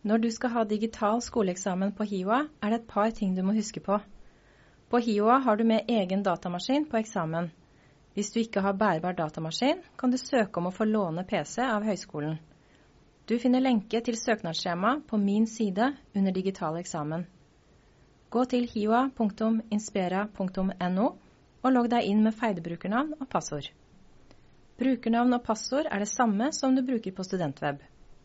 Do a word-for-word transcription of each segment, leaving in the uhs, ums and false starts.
Når du skal ha digital skoleeksamen på HiOA, er det et par ting du må huske på. På HiOA har du med egen datamaskin på eksamen. Hvis du ikke har bærbar datamaskin, kan du søke om å få låne P C av høyskolen. Du finner lenke til søknadsskjema på min side under digital eksamen. Gå til hioa punktum inspera punktum no og logg deg inn med feilbrukernavn og passord. Brukernavn og passord er det samme som du bruker på Studentweb.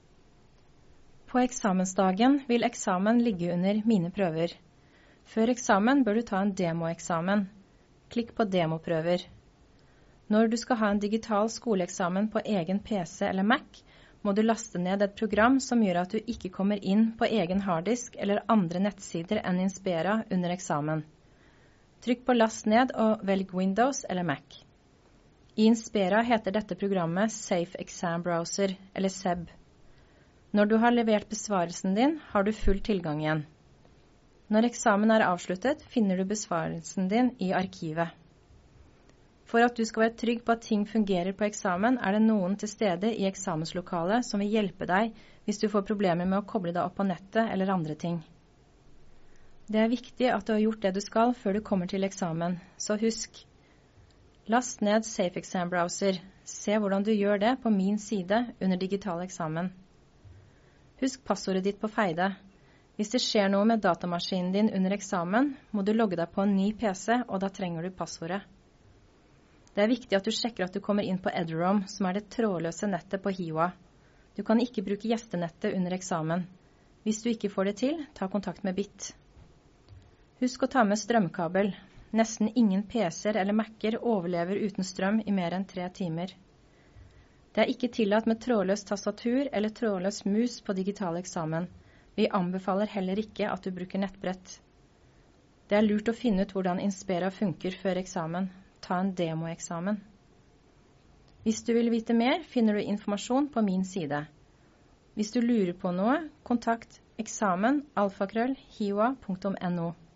På eksamensdagen vil eksamen ligge under mine prøver. Før eksamen bør du ta en demoeksamen. Klikk på demoprøver. Når du skal ha en digital skoleeksamen på egen P C eller Mac, må du laste ned et program som gjør at du ikke kommer inn på egen harddisk eller andre nettsider enn Inspera under eksamen. Trykk på last ned og velg Windows eller Mac. I Inspera heter dette programmet Safe Exam Browser, eller S E B. Når du har levert besvarelsen din, har du full tilgang igjen. Når eksamen er avsluttet, finner du besvarelsen din i arkivet. For at du skal være trygg på at ting fungerer på eksamen, er det noen til stede i eksamenslokalet som vil hjelpe deg hvis du får problemer med å koble deg opp på nettet eller andre ting. Det er viktig at du har gjort det du skal før du kommer til eksamen, så husk. Last ned Safe Exam Browser. Se hvordan du gjør det på min side under digital eksamen. Husk passordet ditt på feide. Hvis det skjer noe med datamaskinen din under eksamen, må du logge deg på en ny P C, og da trenger du passordet. Det er viktig at du sjekker at du kommer inn på Eduroam, som er det trådløse nettet på HiOA. Du kan ikke bruke gjestenettet under eksamen. Hvis du ikke får det til, ta kontakt med Bit. Husk å ta med strømkabel. Nesten ingen P C-er eller Mac-er overlever uten strøm i mer enn tre timer. Det er ikke tillatt med trådløs tastatur eller trådløs mus på digital eksamen. Vi anbefaler heller ikke at du bruker nettbrett. Det er lurt å finne ut hvordan Inspera funker før eksamen. Ta en demoeksamen. Hvis du vil vite mer, finner du informasjon på min side. Hvis du lurer på noe, kontakt eksamen alfakrøll hioa punktum no.